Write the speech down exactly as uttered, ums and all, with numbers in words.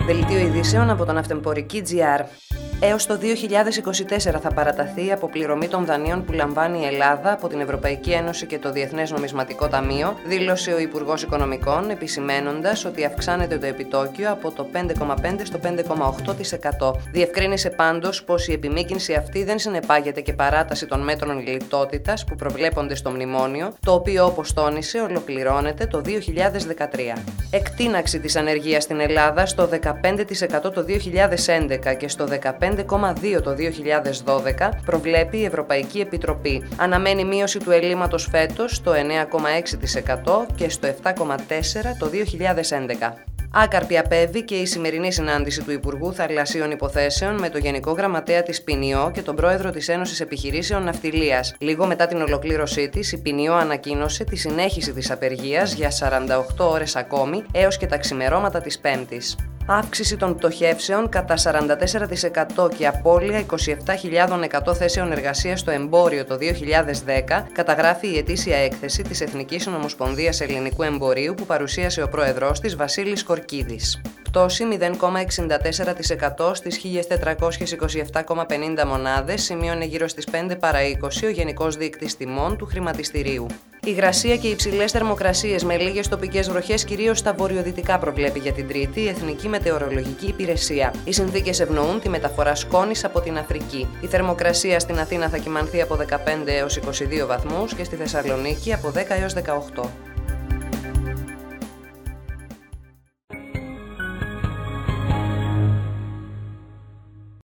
Δελτίο ειδήσεων από τον Αυτεμπορική τζι αρ. Έως το δύο χιλιάδες είκοσι τέσσερα θα παραταθεί η αποπληρωμή των δανείων που λαμβάνει η Ελλάδα από την Ευρωπαϊκή Ένωση και το Διεθνές Νομισματικό Ταμείο, δήλωσε ο Υπουργός Οικονομικών, επισημένοντας ότι αυξάνεται το επιτόκιο από το πέντε κόμμα πέντε στο πέντε κόμμα οκτώ τοις εκατό. Διευκρίνησε πάντως πως η επιμήκυνση αυτή δεν συνεπάγεται και παράταση των μέτρων λιτότητας που προβλέπονται στο μνημόνιο, το οποίο, όπως τόνισε, ολοκληρώνεται το δύο χιλιάδες δεκατρία. Εκτείναξη της ανεργίας στην Ελλάδα στο δεκαπέντε τοις εκατό το δύο χιλιάδες έντεκα και στο δεκαπέντε κόμμα δύο τοις εκατό το δύο χιλιάδες δώδεκα, προβλέπει η Ευρωπαϊκή Επιτροπή. Αναμένει μείωση του ελλείμματος φέτος στο εννέα κόμμα έξι τοις εκατό και στο επτά κόμμα τέσσερα τοις εκατό το δύο χιλιάδες έντεκα. Άκαρπη απέβη και η σημερινή συνάντηση του Υπουργού Θαλασσίων Υποθέσεων με τον Γενικό Γραμματέα της ΠΝΙΟ και τον Πρόεδρο της Ένωσης Επιχειρήσεων Ναυτιλίας. Λίγο μετά την ολοκλήρωσή της, η ΠΝΙΟ ανακοίνωσε τη συνέχιση της απεργίας για σαράντα οκτώ ώρες ακόμη έως και τα ξημερώματα της Πέμπτης. Αύξηση των πτωχεύσεων κατά σαράντα τέσσερα τοις εκατό και απώλεια είκοσι επτά χιλιάδες εκατό θέσεων εργασίας στο εμπόριο το δύο χιλιάδες δέκα, καταγράφει η ετήσια έκθεση της Εθνικής Ομοσπονδίας Ελληνικού Εμπορίου που παρουσίασε ο πρόεδρός της, Βασίλης Κορκίδης. Πτώση μηδέν κόμμα εξήντα τέσσερα τοις εκατό στις χίλιες τετρακόσιες είκοσι επτά κόμμα πενήντα μονάδες, σημείωνε γύρω στις πέντε παρά είκοσι ο Γενικός Δείκτης Τιμών του Χρηματιστηρίου. Υγρασία και υψηλές θερμοκρασίες με λίγες τοπικές βροχές, κυρίως στα βορειοδυτικά, προβλέπει για την Τρίτη η Εθνική Μετεωρολογική Υπηρεσία. Οι συνθήκες ευνοούν τη μεταφορά σκόνης από την Αφρική. Η θερμοκρασία στην Αθήνα θα κυμανθεί από δεκαπέντε έως είκοσι δύο βαθμούς και στη Θεσσαλονίκη από δέκα έως δεκαοκτώ.